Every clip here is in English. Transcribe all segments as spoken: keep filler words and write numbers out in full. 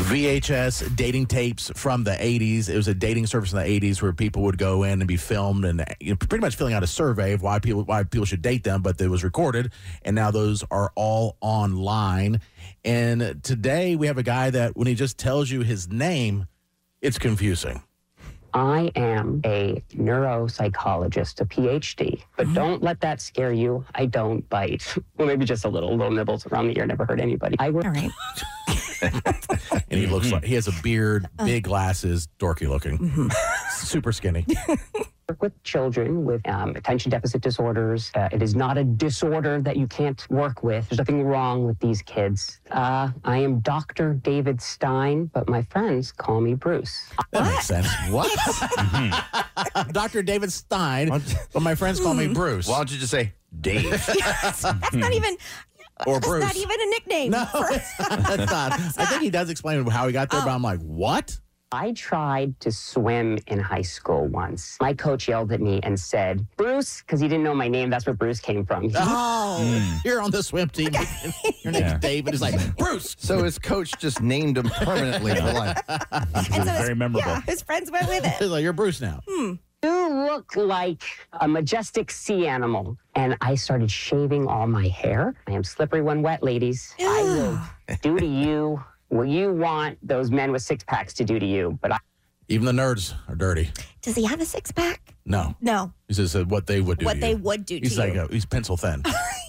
V H S dating tapes from the eighties. It was a dating service in the eighties where people would go in and be filmed and you know, pretty much filling out a survey of why people why people should date them, but it was recorded, and now those are all online. And today we have a guy that when he just tells you his name, it's confusing. I am a neuropsychologist, a P H D, but don't let that scare you. I don't bite. Well, maybe just a little, little nibbles around the ear. Never hurt anybody. I work. All right. And he looks like he has a beard, big glasses, dorky looking, mm-hmm. super skinny. work with children with um, attention deficit disorders. Uh, it is not a disorder that you can't work with. There's nothing wrong with these kids. Uh, I am Doctor David Stein, but my friends call me Bruce. That what? Makes sense. What? mm-hmm. Doctor David Stein, but my friends call me Bruce. Why don't you just say Dave? Yes, that's not even... Or That's Bruce. not even a nickname. No, it's not. It's not. I think he does explain how he got there, oh. but I'm like, what? I tried to swim in high school once. My coach yelled at me and said, Bruce, because he didn't know my name. That's where Bruce came from. Oh, mm. You're on the swim team. Your name's yeah. David. He's like, Bruce. So his coach just named him permanently for life. It was very memorable. Yeah, his friends went with it. He's like, you're Bruce now. Hmm. You look like a majestic sea animal. And I started shaving all my hair. I am slippery when wet, ladies. Ew. I will do to you what you want those men with six packs to do to you. But I- Even the nerds are dirty. Does he have a six pack? No. No. He says uh, what they would do What to they you. would do to he's you. Like a, he's pencil thin.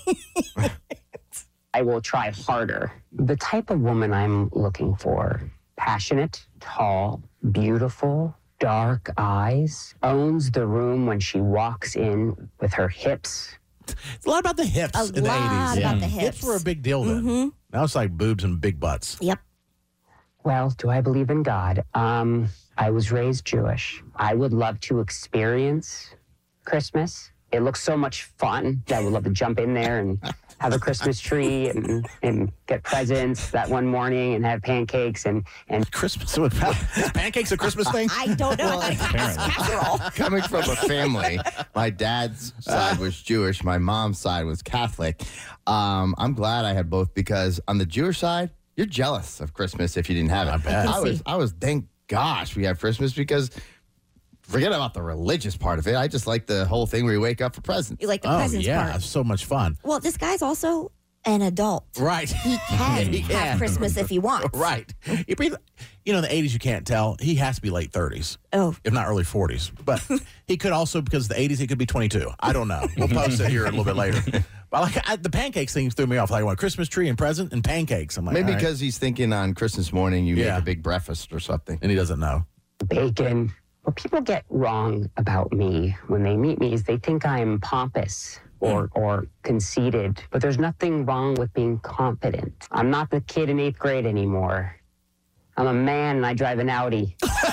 I will try harder. The type of woman I'm looking for, passionate, tall, beautiful, dark eyes, owns the room when she walks in with her hips. It's a lot about the hips a in the eighties. A lot about the hips. Hips were a big deal then. Mm-hmm. Now it's like boobs and big butts. Yep. Well, do I believe in God? Um, I was raised Jewish. I would love to experience Christmas. It looks so much fun. I would love to jump in there and have a Christmas tree and, and get presents that one morning and have pancakes and... and Christmas? Is pancakes a Christmas thing? I don't know. Well, I thought it was casserole. Coming from a family, my dad's side was Jewish. My mom's side was Catholic. Um, I'm glad I had both because on the Jewish side, you're jealous of Christmas if you didn't have it. I bet. I was, I was, thank gosh we have Christmas because... Forget about the religious part of it. I just like the whole thing where you wake up for presents. You like the oh, presents yeah, part. It's so much fun. Well, this guy's also an adult. Right. He can he have can. Christmas if he wants. Right. You know, in the eighties, you can't tell. He has to be late thirties. Oh. If not early forties. But he could also, because the eighties, he could be twenty-two. I don't know. We'll post it here a little bit later. But like I, the pancakes thing threw me off. Like, I want a Christmas tree and present and pancakes. I'm like, maybe right. because he's thinking on Christmas morning you yeah. make a big breakfast or something. And he doesn't know. Bacon. What people get wrong about me when they meet me is they think I'm pompous or or conceited, but there's nothing wrong with being confident. I'm not the kid in eighth grade anymore. I'm a man and I drive an Audi.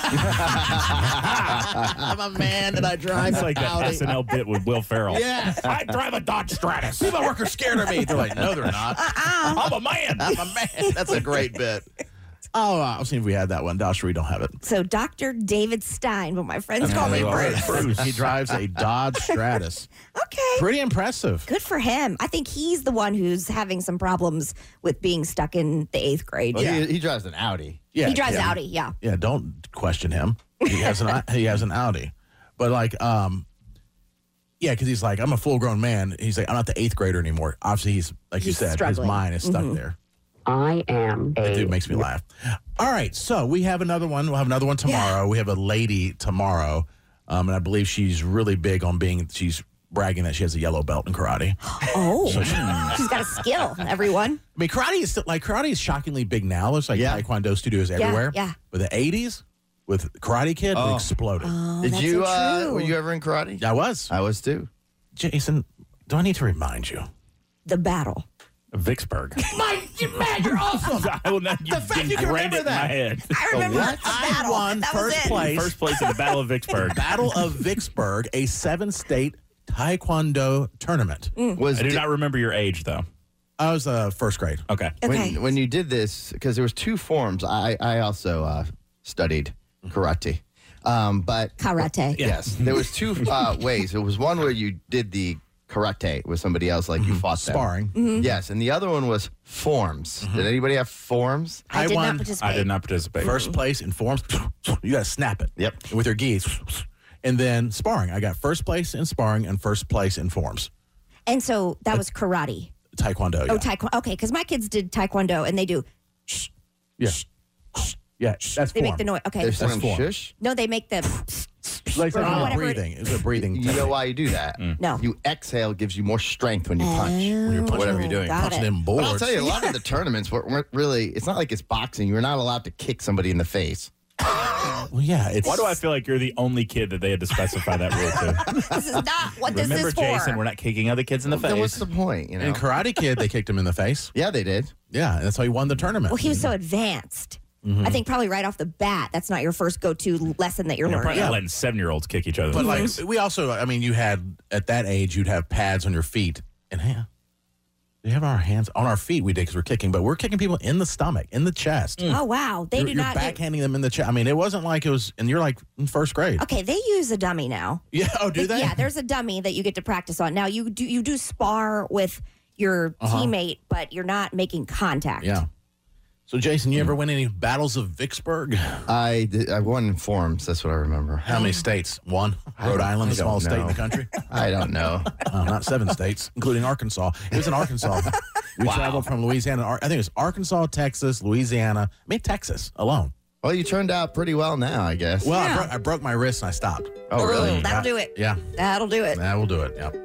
I'm a man and I drive It's like an that Audi. S N L bit with Will Ferrell. Yeah, I drive a Dodge Stratus. People at work are scared of me. They're like, no, they're not. Uh-uh. I'm a man. I'm a man. That's a great bit. Oh, uh, I'll see if we had that one. Josh, we don't have it. So Doctor David Stein, but my friends call me well, Bruce. Bruce. He drives a Dodge Stratus. Okay. Pretty impressive. Good for him. I think he's the one who's having some problems with being stuck in the eighth grade. Well, Yeah. he, he drives an Audi. Yeah, He drives yeah. Audi, yeah. Yeah, don't question him. He has an he has an Audi, but like, um, yeah, because he's like, I'm a full grown man. He's like, I'm not the eighth grader anymore. Obviously, he's like He's you said, struggling. his mind is stuck Mhm. there. I am That a... dude makes me laugh. All right, so we have another one. We'll have another one tomorrow. We have a lady tomorrow, um, and I believe she's really big on being. She's bragging that she has a yellow belt in karate. Oh, she's got a skill, everyone. I mean, karate is still, like karate is shockingly big now. There's like Yeah. taekwondo studios everywhere. yeah. But the eighties with Karate Kid Oh. it exploded. Oh, Did that's you? so Uh, true. were you ever in karate? I was. I was too. Jason, do I need to remind you? The battle. Vicksburg. My, man, you're awesome. I will not. The fact you can ingrained remember it in that. my head. I remember what? the I battle. won that was first it. place. First place in the Battle of Vicksburg. Battle of Vicksburg, a seven-state taekwondo tournament. Was I do di- not remember your age, though. I was uh, first grade. Okay. Okay. when when you did this because there was two forms. I I also uh, studied karate, um, but Karate. yes, there was two uh, ways. It was one where you did the karate with somebody else, like you fought them. Sparring. Yes, and the other one was forms. Did anybody have forms? I, I did won. not participate. I did not participate. First place in forms, you got to snap it. Yep. With your geese. And then sparring. I got first place in sparring and first place in forms. And so that was karate. Taekwondo. Yeah. Oh, taekwondo. Okay, because my kids did taekwondo and they do. Shh. yeah. Yeah, that's They form. make the noise. Okay. They're That's saying form. shush. No, they make the. Like or something whatever it- breathing. It's a breathing. You know technique. why you do that? No. You exhale gives you more strength when you punch. When you're punching, Whatever you're doing. Got punching it. them But boards. I'll tell you, a lot of the tournaments weren't, weren't really, it's not like it's boxing. You're not allowed to kick somebody in the face. Well, yeah, it's. Why do I feel like you're the only kid that they had to specify that rule to? This is not what this Remember, is for. Jason, we're not kicking other kids in the Then what's face. the point? You know? In Karate Kid, they kicked him in the face. Yeah, they did. Yeah, and that's how he won the tournament. Well, he was so advanced. I think probably right off the bat, that's not your first go-to lesson that you're You're learning. probably not letting seven-year-olds kick each other. But in the like, face. we also, I mean, you had at that age, you'd have pads on your feet, and yeah, we have our hands on our feet. We did because we're kicking, but we're kicking people in the stomach, in the chest. Oh wow, they you're, do you're not. get- backhanding them in the chest. I mean, it wasn't like it was, and you're like in first grade. Okay, they use a dummy now. Yeah. Oh, do they? Yeah, there's a dummy that you get to practice on. Now you do you do spar with your teammate, but you're not making contact. Yeah. So, Jason, you ever win any battles of Vicksburg? I did, I won in forms. That's what I remember. How many states? One. Rhode don't- Island, I the smallest don't state in know. the country. I don't know. Uh, not seven states, including Arkansas. It was in Arkansas. We traveled from Louisiana. Ar- I think it was Arkansas, Texas, Louisiana. I mean, Texas alone. Well, you turned out pretty well now, I guess. Well, I, Yeah. bro- I broke my wrist and I stopped. oh, really? That'll do it. Yeah, That'll do it. that will do it. Yeah.